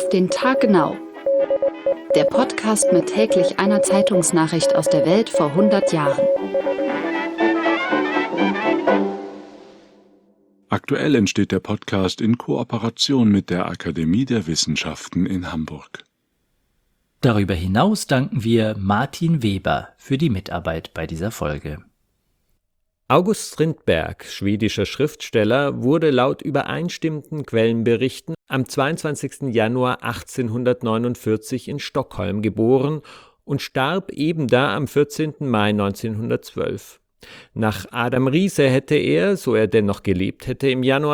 den Tag genau. Der Podcast mit täglich einer Zeitungsnachricht aus der Welt vor 100 Jahren. Aktuell entsteht der Podcast in Kooperation mit der Akademie der Wissenschaften in Hamburg. Darüber hinaus danken wir Martin Weber für die Mitarbeit bei dieser Folge. August Strindberg, schwedischer Schriftsteller, wurde laut übereinstimmenden Quellenberichten am 22. Januar 1849 in Stockholm geboren und starb ebenda am 14. Mai 1912. Nach Adam Riese hätte er, so er denn noch gelebt hätte, im Januar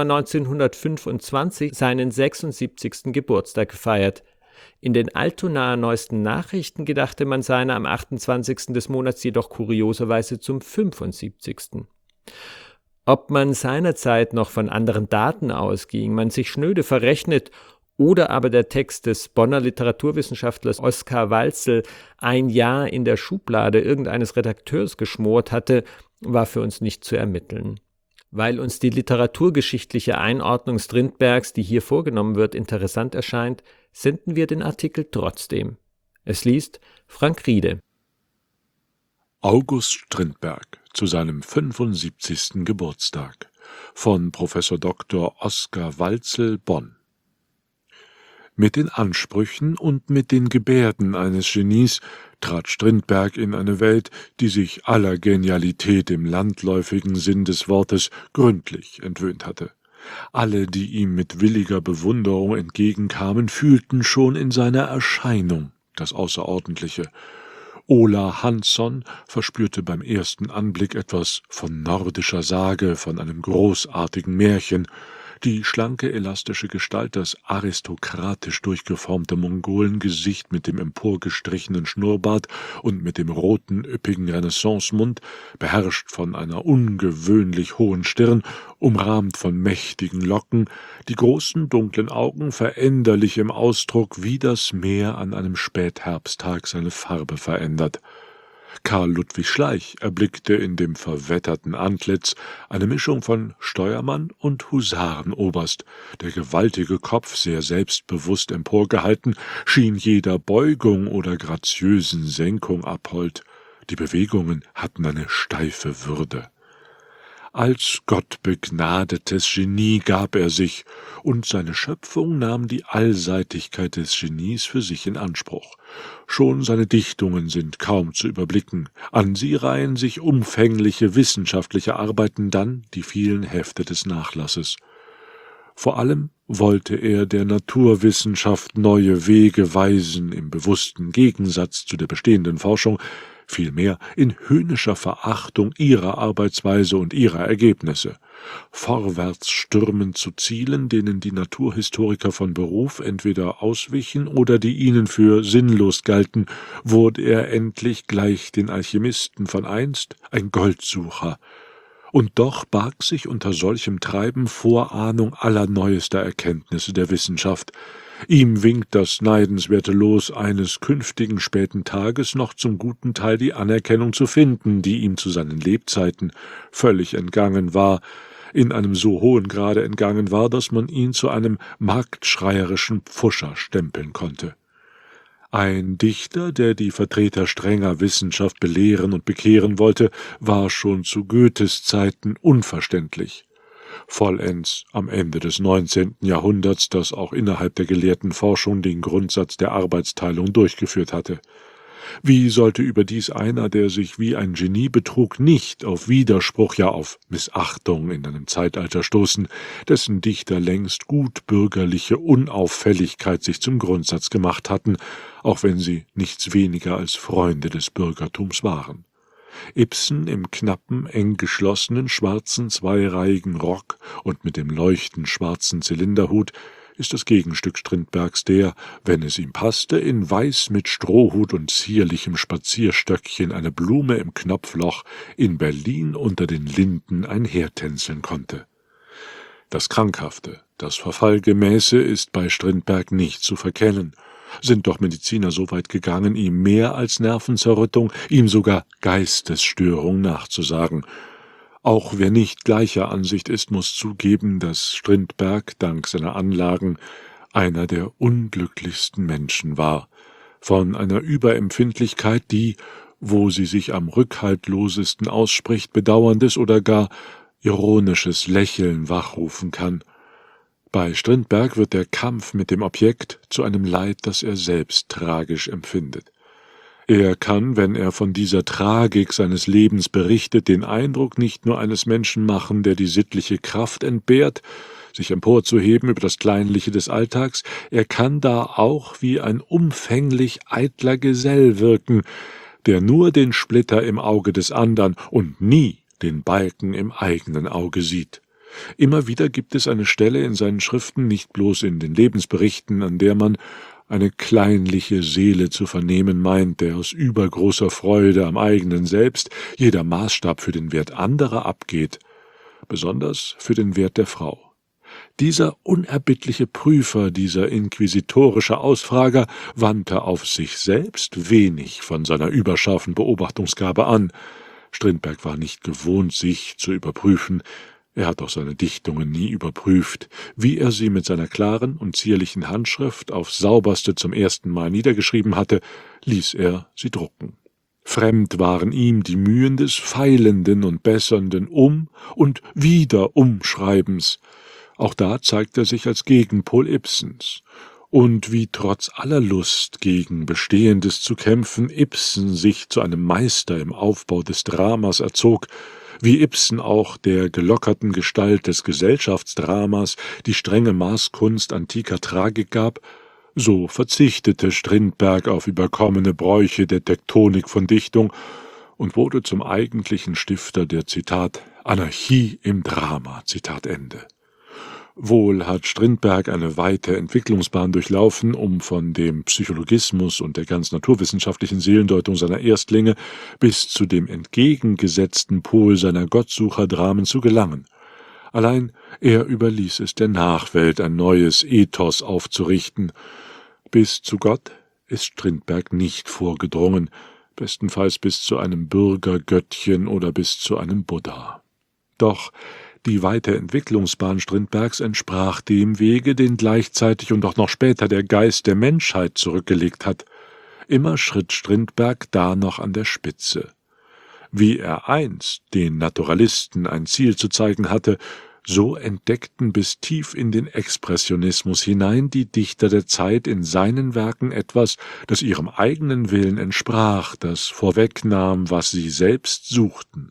1925 seinen 76. Geburtstag gefeiert. In den Altonaer Neuesten Nachrichten gedachte man seiner am 28. des Monats jedoch kurioserweise zum 75. Ob man seinerzeit noch von anderen Daten ausging, man sich schnöde verrechnet oder aber der Text des Bonner Literaturwissenschaftlers Oskar Walzel ein Jahr in der Schublade irgendeines Redakteurs geschmort hatte, war für uns nicht zu ermitteln. Weil uns die literaturgeschichtliche Einordnung Strindbergs, die hier vorgenommen wird, interessant erscheint, senden wir den Artikel trotzdem. Es liest Frank Riede. August Strindberg zu seinem 75. Geburtstag von Prof. Dr. Oskar Walzel, Bonn. Mit den Ansprüchen und mit den Gebärden eines Genies trat Strindberg in eine Welt, die sich aller Genialität im landläufigen Sinn des Wortes gründlich entwöhnt hatte. Alle, die ihm mit williger Bewunderung entgegenkamen, fühlten schon in seiner Erscheinung das Außerordentliche. Ola Hansson verspürte beim ersten Anblick etwas von nordischer Sage, von einem großartigen Märchen. Die schlanke, elastische Gestalt, das aristokratisch durchgeformte Mongolengesicht mit dem emporgestrichenen Schnurrbart und mit dem roten, üppigen Renaissancemund, beherrscht von einer ungewöhnlich hohen Stirn, umrahmt von mächtigen Locken, die großen, dunklen Augen veränderlich im Ausdruck, wie das Meer an einem Spätherbsttag seine Farbe verändert. Karl Ludwig Schleich erblickte in dem verwetterten Antlitz eine Mischung von Steuermann und Husarenoberst. Der gewaltige Kopf, sehr selbstbewusst emporgehalten, schien jeder Beugung oder graziösen Senkung abhold. Die Bewegungen hatten eine steife Würde. Als gottbegnadetes Genie gab er sich, und seine Schöpfung nahm die Allseitigkeit des Genies für sich in Anspruch. Schon seine Dichtungen sind kaum zu überblicken, an sie reihen sich umfängliche wissenschaftliche Arbeiten, dann die vielen Hefte des Nachlasses. Vor allem wollte er der Naturwissenschaft neue Wege weisen, im bewussten Gegensatz zu der bestehenden Forschung, vielmehr in höhnischer Verachtung ihrer Arbeitsweise und ihrer Ergebnisse. Vorwärts stürmend zu Zielen, denen die Naturhistoriker von Beruf entweder auswichen oder die ihnen für sinnlos galten, wurde er endlich gleich den Alchemisten von einst ein Goldsucher. Und doch barg sich unter solchem Treiben Vorahnung aller neuester Erkenntnisse der Wissenschaft. Ihm winkt das neidenswerte Los eines künftigen späten Tages noch zum guten Teil die Anerkennung zu finden, die ihm zu seinen Lebzeiten völlig entgangen war, in einem so hohen Grade entgangen war, dass man ihn zu einem marktschreierischen Pfuscher stempeln konnte. Ein Dichter, der die Vertreter strenger Wissenschaft belehren und bekehren wollte, war schon zu Goethes Zeiten unverständlich. Vollends am Ende des 19. Jahrhunderts, das auch innerhalb der gelehrten Forschung den Grundsatz der Arbeitsteilung durchgeführt hatte. Wie sollte überdies einer, der sich wie ein Genie betrug, nicht auf Widerspruch, ja auf Missachtung in einem Zeitalter stoßen, dessen Dichter längst gutbürgerliche Unauffälligkeit sich zum Grundsatz gemacht hatten, auch wenn sie nichts weniger als Freunde des Bürgertums waren. Ibsen im knappen, eng geschlossenen, schwarzen, zweireihigen Rock und mit dem leuchtend schwarzen Zylinderhut ist das Gegenstück Strindbergs, der, wenn es ihm passte, in Weiß mit Strohhut und zierlichem Spazierstöckchen eine Blume im Knopfloch in Berlin unter den Linden einhertänzeln konnte. Das Krankhafte, das Verfallgemäße ist bei Strindberg nicht zu verkennen. Sind doch Mediziner so weit gegangen, ihm mehr als Nervenzerrüttung, ihm sogar Geistesstörung nachzusagen. Auch wer nicht gleicher Ansicht ist, muss zugeben, dass Strindberg dank seiner Anlagen einer der unglücklichsten Menschen war, von einer Überempfindlichkeit, die, wo sie sich am rückhaltlosesten ausspricht, bedauerndes oder gar ironisches Lächeln wachrufen kann. Bei Strindberg wird der Kampf mit dem Objekt zu einem Leid, das er selbst tragisch empfindet. Er kann, wenn er von dieser Tragik seines Lebens berichtet, den Eindruck nicht nur eines Menschen machen, der die sittliche Kraft entbehrt, sich emporzuheben über das Kleinliche des Alltags, er kann da auch wie ein umfänglich eitler Gesell wirken, der nur den Splitter im Auge des andern und nie den Balken im eigenen Auge sieht. Immer wieder gibt es eine Stelle in seinen Schriften, nicht bloß in den Lebensberichten, an der man eine kleinliche Seele zu vernehmen meint, der aus übergroßer Freude am eigenen Selbst jeder Maßstab für den Wert anderer abgeht, besonders für den Wert der Frau. Dieser unerbittliche Prüfer, dieser inquisitorische Ausfrager wandte auf sich selbst wenig von seiner überscharfen Beobachtungsgabe an. Strindberg war nicht gewohnt, sich zu überprüfen. Er hat auch seine Dichtungen nie überprüft. Wie er sie mit seiner klaren und zierlichen Handschrift aufs Sauberste zum ersten Mal niedergeschrieben hatte, ließ er sie drucken. Fremd waren ihm die Mühen des feilenden und bessernden und wieder Umschreibens. Auch da zeigt er sich als Gegenpol Ibsens. Und wie trotz aller Lust gegen Bestehendes zu kämpfen Ibsen sich zu einem Meister im Aufbau des Dramas erzog, wie Ibsen auch der gelockerten Gestalt des Gesellschaftsdramas die strenge Maßkunst antiker Tragik gab, so verzichtete Strindberg auf überkommene Bräuche der Tektonik von Dichtung und wurde zum eigentlichen Stifter der, Zitat, Anarchie im Drama, Zitat Ende. Wohl hat Strindberg eine weite Entwicklungsbahn durchlaufen, um von dem Psychologismus und der ganz naturwissenschaftlichen Seelendeutung seiner Erstlinge bis zu dem entgegengesetzten Pol seiner Gottsucherdramen zu gelangen. Allein er überließ es der Nachwelt, ein neues Ethos aufzurichten. Bis zu Gott ist Strindberg nicht vorgedrungen, bestenfalls bis zu einem Bürgergöttchen oder bis zu einem Buddha. Doch die weite Entwicklungsbahn Strindbergs entsprach dem Wege, den gleichzeitig und auch noch später der Geist der Menschheit zurückgelegt hat. Immer schritt Strindberg da noch an der Spitze. Wie er einst den Naturalisten ein Ziel zu zeigen hatte, so entdeckten bis tief in den Expressionismus hinein die Dichter der Zeit in seinen Werken etwas, das ihrem eigenen Willen entsprach, das vorwegnahm, was sie selbst suchten.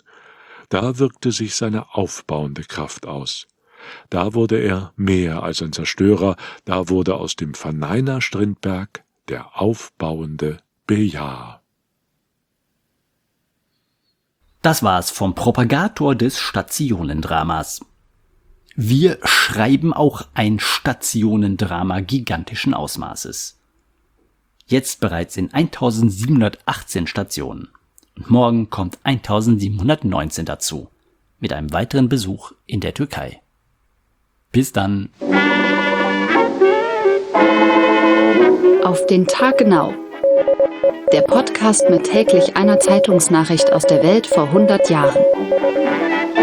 Da wirkte sich seine aufbauende Kraft aus. Da wurde er mehr als ein Zerstörer, da wurde aus dem Verneiner Strindberg der aufbauende Bejaher. Das war's vom Propagator des Stationendramas. Wir schreiben auch ein Stationendrama gigantischen Ausmaßes. Jetzt bereits in 1718 Stationen. Und morgen kommt 1719 dazu, mit einem weiteren Besuch in der Türkei. Bis dann. Auf den Tag genau. Der Podcast mit täglich einer Zeitungsnachricht aus der Welt vor 100 Jahren.